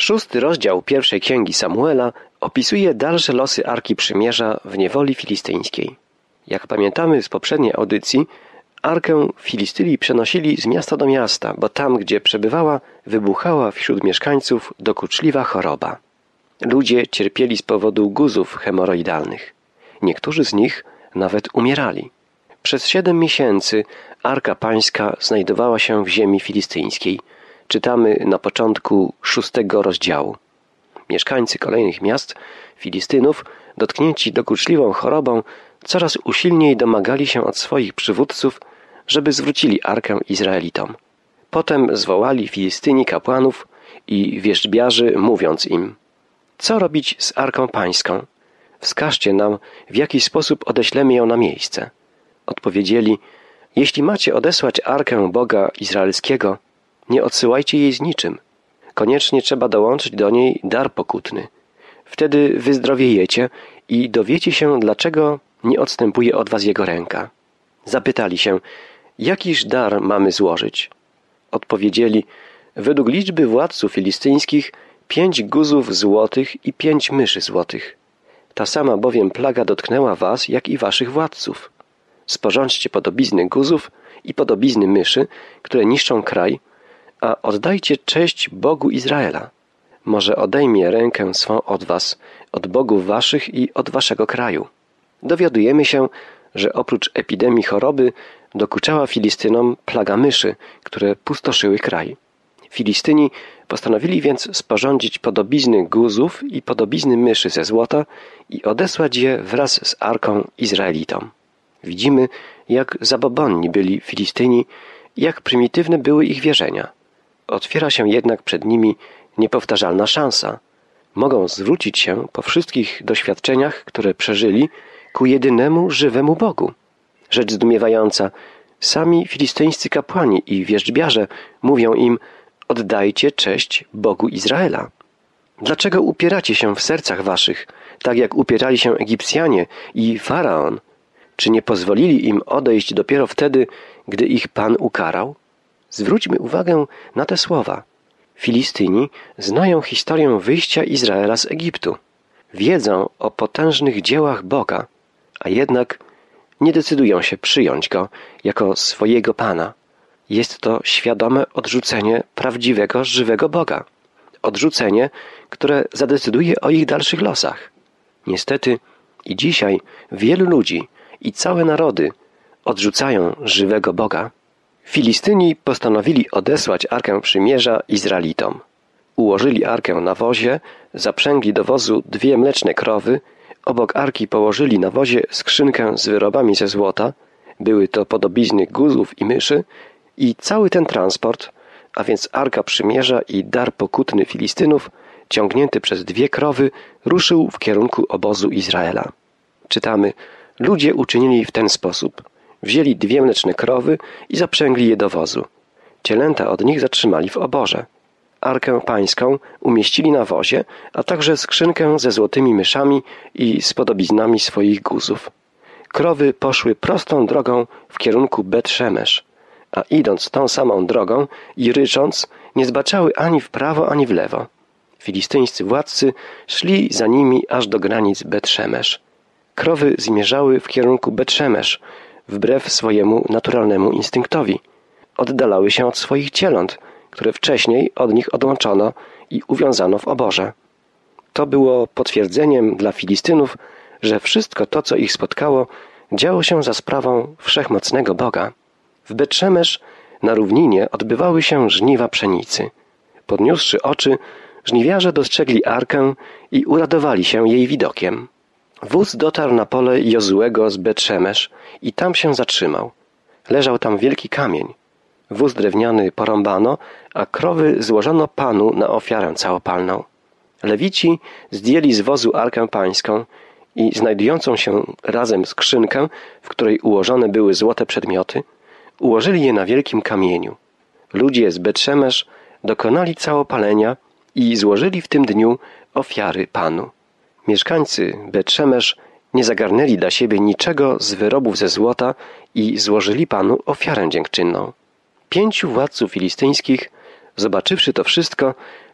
6 rozdział pierwszej księgi Samuela opisuje dalsze losy Arki Przymierza w niewoli filistyńskiej. Jak pamiętamy z poprzedniej audycji, Arkę Filistyni przenosili z miasta do miasta, bo tam, gdzie przebywała, wybuchała wśród mieszkańców dokuczliwa choroba. Ludzie cierpieli z powodu guzów hemoroidalnych. Niektórzy z nich nawet umierali. Przez 7 miesięcy Arka Pańska znajdowała się w ziemi filistyńskiej. Czytamy na początku 6 rozdziału. Mieszkańcy kolejnych miast Filistynów, dotknięci dokuczliwą chorobą, coraz usilniej domagali się od swoich przywódców, żeby zwrócili Arkę Izraelitom. Potem zwołali Filistyni kapłanów i wierzbiarzy, mówiąc im: co robić z Arką Pańską? Wskażcie nam, w jaki sposób odeślemy ją na miejsce. Odpowiedzieli: jeśli macie odesłać Arkę Boga Izraelskiego, nie odsyłajcie jej z niczym. Koniecznie trzeba dołączyć do niej dar pokutny. Wtedy wyzdrowiejecie i dowiecie się, dlaczego nie odstępuje od was jego ręka. Zapytali się: jakiż dar mamy złożyć? Odpowiedzieli: według liczby władców filistyńskich 5 guzów złotych i 5 myszy złotych. Ta sama bowiem plaga dotknęła was, jak i waszych władców. Sporządźcie podobizny guzów i podobizny myszy, które niszczą kraj, a oddajcie cześć Bogu Izraela. Może odejmie rękę swą od was, od bogów waszych i od waszego kraju. Dowiadujemy się, że oprócz epidemii choroby dokuczała Filistynom plaga myszy, które pustoszyły kraj. Filistyni postanowili więc sporządzić podobizny guzów i podobizny myszy ze złota i odesłać je wraz z Arką Izraelitom. Widzimy, jak zabobonni byli Filistyni, jak prymitywne były ich wierzenia. Otwiera się jednak przed nimi niepowtarzalna szansa. Mogą zwrócić się po wszystkich doświadczeniach, które przeżyli, ku jedynemu żywemu Bogu. Rzecz zdumiewająca, sami filistyńscy kapłani i wierzbiarze mówią im: oddajcie cześć Bogu Izraela. Dlaczego upieracie się w sercach waszych, tak jak upierali się Egipcjanie i Faraon? Czy nie pozwolili im odejść dopiero wtedy, gdy ich Pan ukarał? Zwróćmy uwagę na te słowa. Filistyni znają historię wyjścia Izraela z Egiptu. Wiedzą o potężnych dziełach Boga, a jednak nie decydują się przyjąć Go jako swojego Pana. Jest to świadome odrzucenie prawdziwego, żywego Boga. Odrzucenie, które zadecyduje o ich dalszych losach. Niestety i dzisiaj wielu ludzi i całe narody odrzucają żywego Boga. Filistyni postanowili odesłać Arkę Przymierza Izraelitom. Ułożyli Arkę na wozie, zaprzęgli do wozu 2 mleczne krowy, obok Arki położyli na wozie skrzynkę z wyrobami ze złota, były to podobizny guzów i myszy, i cały ten transport, a więc Arka Przymierza i dar pokutny Filistynów, ciągnięty przez 2 krowy, ruszył w kierunku obozu Izraela. Czytamy: ludzie uczynili w ten sposób. Wzięli 2 mleczne krowy i zaprzęgli je do wozu. Cielęta od nich zatrzymali w oborze. Arkę Pańską umieścili na wozie, a także skrzynkę ze złotymi myszami i z podobiznami swoich guzów. Krowy poszły prostą drogą w kierunku Bet-Szemesz, a idąc tą samą drogą i rycząc, nie zbaczały ani w prawo, ani w lewo. Filistyńscy władcy szli za nimi aż do granic Bet-Szemesz. Krowy zmierzały w kierunku Bet-Szemesz, wbrew swojemu naturalnemu instynktowi. Oddalały się od swoich cieląt, które wcześniej od nich odłączono i uwiązano w oborze. To było potwierdzeniem dla Filistynów, że wszystko to, co ich spotkało, działo się za sprawą wszechmocnego Boga. W Bet-Szemesz na równinie odbywały się żniwa pszenicy. Podniósłszy oczy, żniwiarze dostrzegli Arkę i uradowali się jej widokiem. Wóz dotarł na pole Jozuego z Bet-Szemesz i tam się zatrzymał. Leżał tam wielki kamień. Wóz drewniany porąbano, a krowy złożono Panu na ofiarę całopalną. Lewici zdjęli z wozu Arkę Pańską i znajdującą się razem skrzynkę, w której ułożone były złote przedmioty, ułożyli je na wielkim kamieniu. Ludzie z Bet-Szemesz dokonali całopalenia i złożyli w tym dniu ofiary Panu. Mieszkańcy Bet-Szemesz nie zagarnęli dla siebie niczego z wyrobów ze złota i złożyli Panu ofiarę dziękczynną. 5 władców filistyńskich, zobaczywszy to wszystko,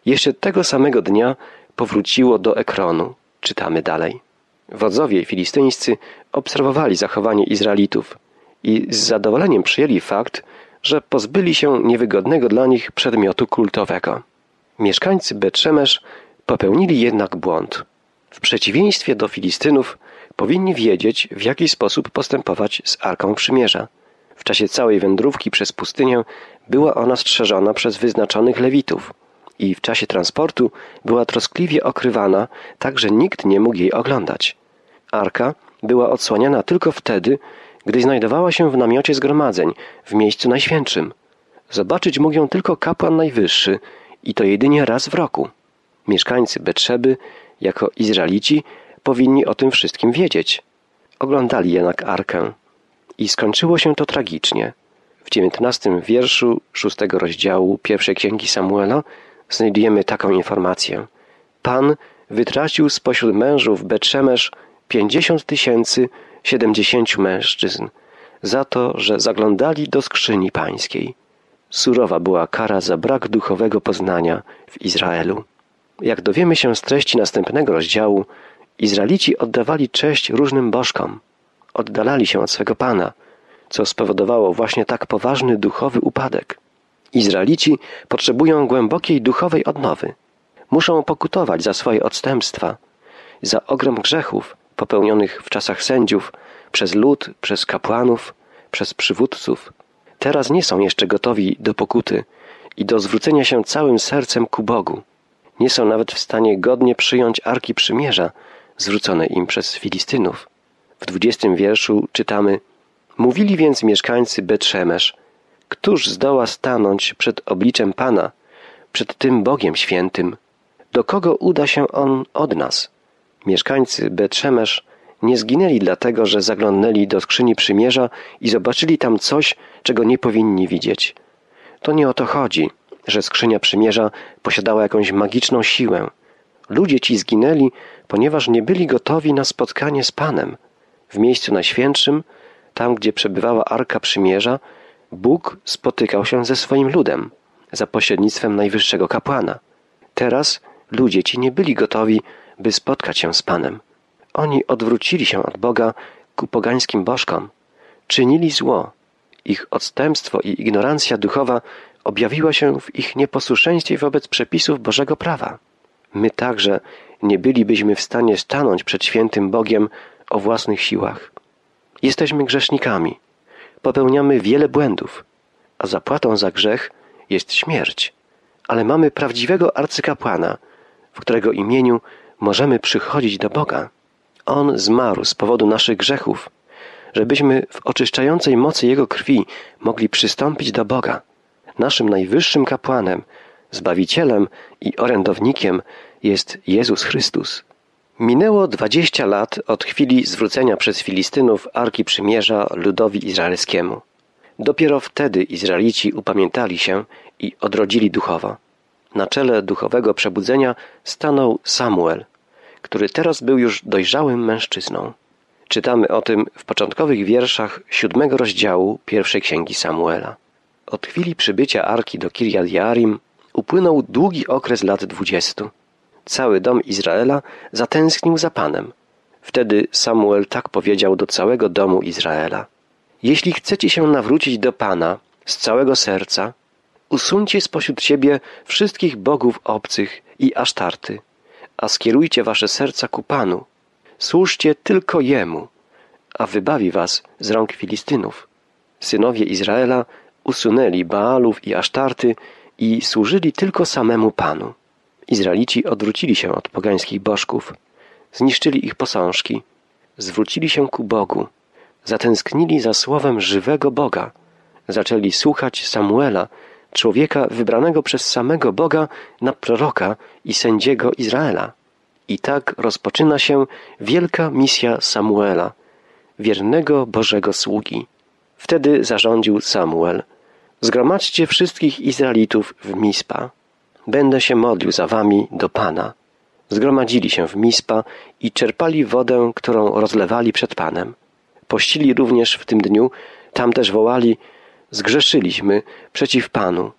Jeszcze tego samego dnia powróciło do Ekronu. Czytamy dalej. Wodzowie filistyńscy obserwowali zachowanie Izraelitów i z zadowoleniem przyjęli fakt, że pozbyli się niewygodnego dla nich przedmiotu kultowego. Mieszkańcy Bet-Szemesz popełnili jednak błąd. W przeciwieństwie do Filistynów powinni wiedzieć, w jaki sposób postępować z Arką Przymierza. W czasie całej wędrówki przez pustynię była ona strzeżona przez wyznaczonych Lewitów i w czasie transportu była troskliwie okrywana, tak że nikt nie mógł jej oglądać. Arka była odsłaniana tylko wtedy, gdy znajdowała się w namiocie zgromadzeń, w miejscu najświętszym. Zobaczyć mógł ją tylko kapłan najwyższy i to jedynie raz w roku. Mieszkańcy Bet-Szeby, jako Izraelici, powinni o tym wszystkim wiedzieć. Oglądali jednak Arkę i skończyło się to tragicznie. W 19 wierszu 6 rozdziału pierwszej księgi Samuela znajdujemy taką informację. Pan wytracił spośród mężów Bet-Szemesz 50 070 mężczyzn za to, że zaglądali do skrzyni pańskiej. Surowa była kara za brak duchowego poznania w Izraelu. Jak dowiemy się z treści następnego rozdziału, Izraelici oddawali cześć różnym bożkom. Oddalali się od swego Pana, co spowodowało właśnie tak poważny duchowy upadek. Izraelici potrzebują głębokiej duchowej odnowy. Muszą pokutować za swoje odstępstwa, za ogrom grzechów popełnionych w czasach sędziów, przez lud, przez kapłanów, przez przywódców. Teraz nie są jeszcze gotowi do pokuty i do zwrócenia się całym sercem ku Bogu. Nie są nawet w stanie godnie przyjąć Arki Przymierza, zwróconej im przez Filistynów. W 20 wierszu czytamy: Mówili więc mieszkańcy Bet-Szemesz, któż zdoła stanąć przed obliczem Pana, przed tym Bogiem świętym? Do kogo uda się On od nas? Mieszkańcy Bet-Szemesz nie zginęli dlatego, że zaglądnęli do skrzyni przymierza i zobaczyli tam coś, czego nie powinni widzieć. To nie o to chodzi, że skrzynia przymierza posiadała jakąś magiczną siłę. Ludzie ci zginęli, ponieważ nie byli gotowi na spotkanie z Panem. W miejscu najświętszym, tam gdzie przebywała Arka Przymierza, Bóg spotykał się ze swoim ludem za pośrednictwem najwyższego kapłana. Teraz ludzie ci nie byli gotowi, by spotkać się z Panem. Oni odwrócili się od Boga ku pogańskim bożkom. Czynili zło. Ich odstępstwo i ignorancja duchowa objawiła się w ich nieposłuszeństwie wobec przepisów Bożego prawa. My także nie bylibyśmy w stanie stanąć przed świętym Bogiem o własnych siłach. Jesteśmy grzesznikami. Popełniamy wiele błędów, a zapłatą za grzech jest śmierć. Ale mamy prawdziwego arcykapłana, w którego imieniu możemy przychodzić do Boga. On zmarł z powodu naszych grzechów, żebyśmy w oczyszczającej mocy Jego krwi mogli przystąpić do Boga. Naszym najwyższym kapłanem, Zbawicielem i orędownikiem jest Jezus Chrystus. Minęło 20 lat od chwili zwrócenia przez Filistynów Arki Przymierza ludowi izraelskiemu. Dopiero wtedy Izraelici upamiętali się i odrodzili duchowo. Na czele duchowego przebudzenia stanął Samuel, który teraz był już dojrzałym mężczyzną. Czytamy o tym w początkowych wierszach 7 rozdziału pierwszej księgi Samuela. Od chwili przybycia Arki do Kirjat Jearim upłynął długi okres lat 20. Cały dom Izraela zatęsknił za Panem. Wtedy Samuel tak powiedział do całego domu Izraela: Jeśli chcecie się nawrócić do Pana z całego serca, usuńcie spośród siebie wszystkich bogów obcych i Asztarty, a skierujcie wasze serca ku Panu. Służcie tylko Jemu, a wybawi was z rąk Filistynów. Synowie Izraela usunęli Baalów i Asztarty i służyli tylko samemu Panu. Izraelici odwrócili się od pogańskich bożków, zniszczyli ich posążki, zwrócili się ku Bogu, zatęsknili za słowem żywego Boga, zaczęli słuchać Samuela, człowieka wybranego przez samego Boga na proroka i sędziego Izraela. I tak rozpoczyna się wielka misja Samuela, wiernego Bożego sługi. Wtedy zarządził Samuel: Zgromadźcie wszystkich Izraelitów w Mispa. Będę się modlił za wami do Pana. Zgromadzili się w Mispa i czerpali wodę, którą rozlewali przed Panem. Pościli również w tym dniu, tam też wołali: Zgrzeszyliśmy przeciw Panu.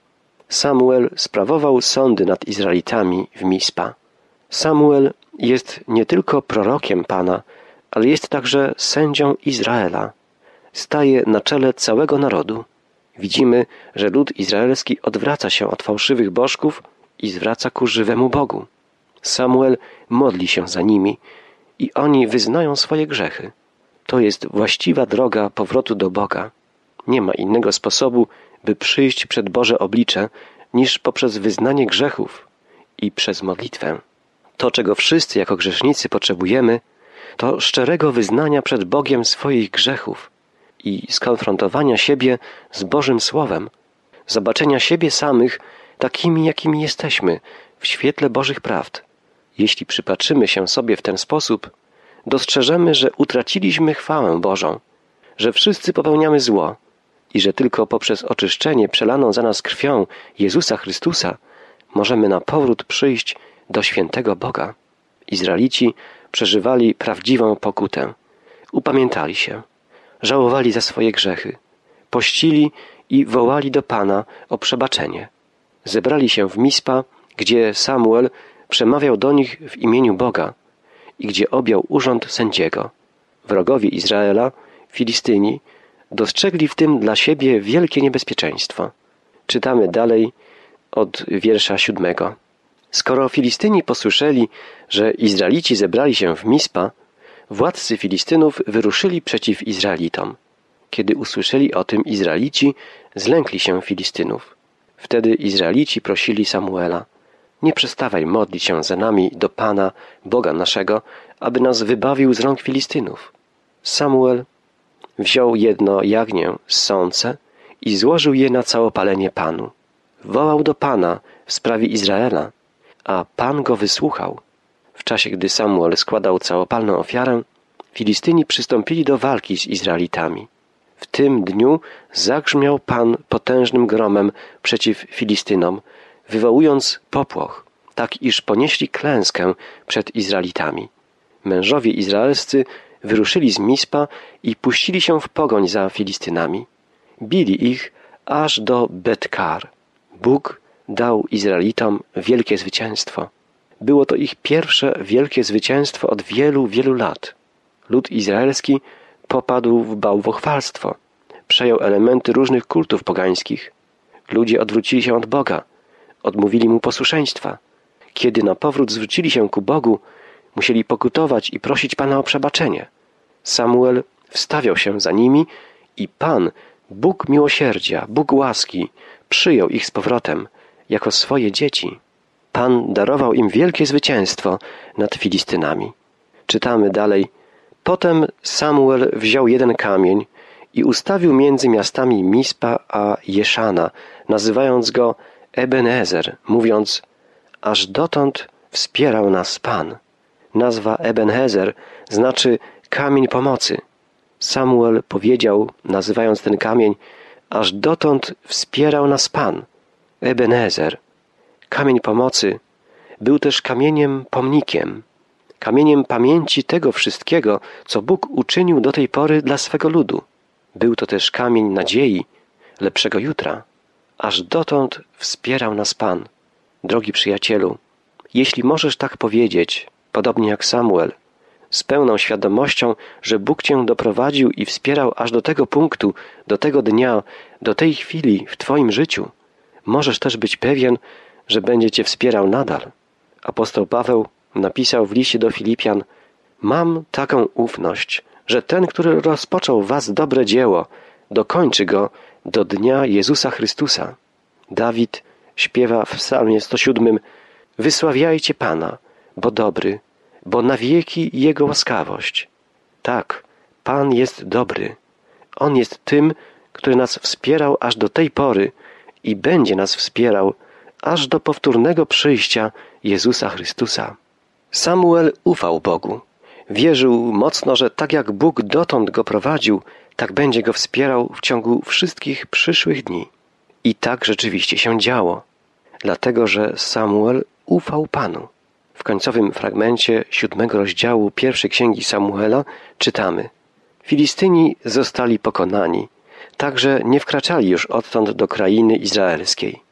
Samuel sprawował sądy nad Izraelitami w Mispa. Samuel jest nie tylko prorokiem Pana, ale jest także sędzią Izraela. Staje na czele całego narodu. Widzimy, że lud izraelski odwraca się od fałszywych bożków i zwraca ku żywemu Bogu. Samuel modli się za nimi i oni wyznają swoje grzechy. To jest właściwa droga powrotu do Boga. Nie ma innego sposobu, by przyjść przed Boże oblicze, niż poprzez wyznanie grzechów i przez modlitwę. To, czego wszyscy jako grzesznicy potrzebujemy, to szczerego wyznania przed Bogiem swoich grzechów i skonfrontowania siebie z Bożym Słowem, zobaczenia siebie samych takimi, jakimi jesteśmy, w świetle Bożych prawd. Jeśli przypatrzymy się sobie w ten sposób, dostrzeżemy, że utraciliśmy chwałę Bożą, że wszyscy popełniamy zło i że tylko poprzez oczyszczenie przelaną za nas krwią Jezusa Chrystusa możemy na powrót przyjść do świętego Boga. Izraelici przeżywali prawdziwą pokutę. Upamiętali się, żałowali za swoje grzechy, pościli i wołali do Pana o przebaczenie. Zebrali się w Mispa, gdzie Samuel przemawiał do nich w imieniu Boga i gdzie objął urząd sędziego. Wrogowie Izraela, Filistyni, dostrzegli w tym dla siebie wielkie niebezpieczeństwo. Czytamy dalej od wiersza 7. Skoro Filistyni posłyszeli, że Izraelici zebrali się w Mispa, władcy Filistynów wyruszyli przeciw Izraelitom. Kiedy usłyszeli o tym Izraelici, zlękli się Filistynów. Wtedy Izraelici prosili Samuela: nie przestawaj modlić się za nami do Pana, Boga naszego, aby nas wybawił z rąk Filistynów. Samuel wziął jedno jagnię z sące i złożył je na całopalenie Panu. Wołał do Pana w sprawie Izraela, a Pan go wysłuchał. W czasie, gdy Samuel składał całopalną ofiarę, Filistyni przystąpili do walki z Izraelitami. W tym dniu zagrzmiał Pan potężnym gromem przeciw Filistynom, wywołując popłoch, tak iż ponieśli klęskę przed Izraelitami. Mężowie izraelscy wyruszyli z Mispa i puścili się w pogoń za Filistynami. Bili ich aż do Bet-Kar. Bóg dał Izraelitom wielkie zwycięstwo. Było to ich pierwsze wielkie zwycięstwo od wielu, wielu lat. Lud izraelski popadł w bałwochwalstwo. Przejął elementy różnych kultów pogańskich. Ludzie odwrócili się od Boga. Odmówili Mu posłuszeństwa. Kiedy na powrót zwrócili się ku Bogu, musieli pokutować i prosić Pana o przebaczenie. Samuel wstawiał się za nimi i Pan, Bóg miłosierdzia, Bóg łaski, przyjął ich z powrotem jako swoje dzieci. Pan darował im wielkie zwycięstwo nad Filistynami. Czytamy dalej. Potem Samuel wziął jeden kamień i ustawił między miastami Mispa a Jeszana, nazywając go Ebenezer, mówiąc: aż dotąd wspierał nas Pan. Nazwa Ebenezer znaczy kamień pomocy. Samuel powiedział, nazywając ten kamień: aż dotąd wspierał nas Pan. Ebenezer, kamień pomocy, był też kamieniem pomnikiem, kamieniem pamięci tego wszystkiego, co Bóg uczynił do tej pory dla swego ludu. Był to też kamień nadziei, lepszego jutra. Aż dotąd wspierał nas Pan. Drogi przyjacielu, jeśli możesz tak powiedzieć, podobnie jak Samuel, z pełną świadomością, że Bóg cię doprowadził i wspierał aż do tego punktu, do tego dnia, do tej chwili w twoim życiu, możesz też być pewien, że będzie cię wspierał nadal. Apostoł Paweł napisał w liście do Filipian: mam taką ufność, że ten, który rozpoczął w was dobre dzieło, dokończy go do dnia Jezusa Chrystusa. Dawid śpiewa w psalmie 107: wysławiajcie Pana, bo dobry, bo na wieki Jego łaskawość. Tak, Pan jest dobry. On jest tym, który nas wspierał aż do tej pory i będzie nas wspierał aż do powtórnego przyjścia Jezusa Chrystusa. Samuel ufał Bogu. Wierzył mocno, że tak jak Bóg dotąd go prowadził, tak będzie go wspierał w ciągu wszystkich przyszłych dni. I tak rzeczywiście się działo, dlatego że Samuel ufał Panu. W końcowym fragmencie 7 rozdziału pierwszej księgi Samuela czytamy: Filistyni zostali pokonani, także nie wkraczali już odtąd do krainy izraelskiej.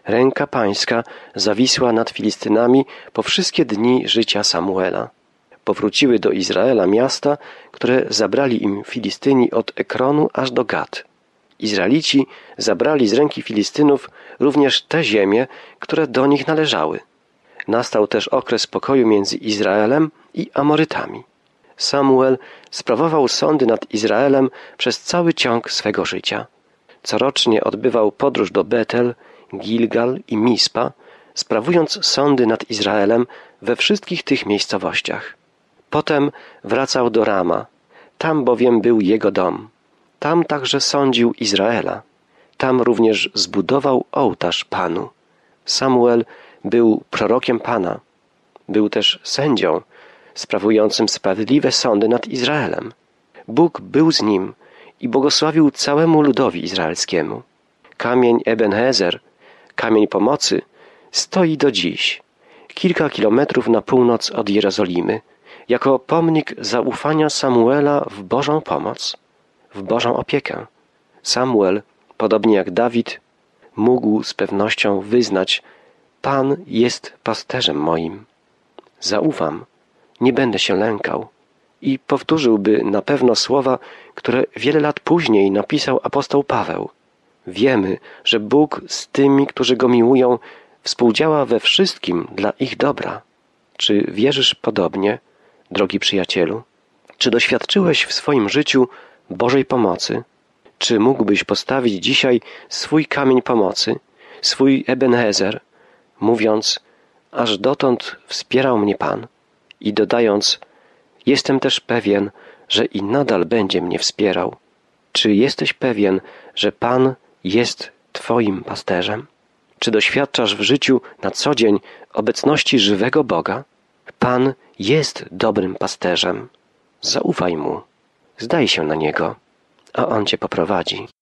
Ręka Pańska zawisła nad Filistynami po wszystkie dni życia Samuela. Powróciły do Izraela miasta, które zabrali im Filistyni od Ekronu aż do Gat. Izraelici zabrali z ręki Filistynów również te ziemie, które do nich należały. Nastał też okres pokoju między Izraelem i Amorytami. Samuel sprawował sądy nad Izraelem przez cały ciąg swego życia. Corocznie odbywał podróż do Betel, Gilgal i Mispa, sprawując sądy nad Izraelem we wszystkich tych miejscowościach. Potem wracał do Rama, tam bowiem był jego dom. Tam także sądził Izraela. Tam również zbudował ołtarz Panu. Samuel był prorokiem Pana. Był też sędzią, sprawującym sprawiedliwe sądy nad Izraelem. Bóg był z nim i błogosławił całemu ludowi izraelskiemu. Kamień Ebenhezer, kamień pomocy, stoi do dziś, kilka kilometrów na północ od Jerozolimy, jako pomnik zaufania Samuela w Bożą pomoc, w Bożą opiekę. Samuel, podobnie jak Dawid, mógł z pewnością wyznać: Pan jest pasterzem moim. Zaufam, nie będę się lękał. I powtórzyłby na pewno słowa, które wiele lat później napisał apostoł Paweł. Wiemy, że Bóg z tymi, którzy Go miłują, współdziała we wszystkim dla ich dobra. Czy wierzysz podobnie, drogi przyjacielu? Czy doświadczyłeś w swoim życiu Bożej pomocy? Czy mógłbyś postawić dzisiaj swój kamień pomocy, swój Ebenhezer, mówiąc: aż dotąd wspierał mnie Pan, i dodając: jestem też pewien, że i nadal będzie mnie wspierał. Czy jesteś pewien, że Pan jest Twoim pasterzem? Czy doświadczasz w życiu na co dzień obecności żywego Boga? Pan jest dobrym pasterzem. Zaufaj Mu, zdaj się na Niego, a On Cię poprowadzi.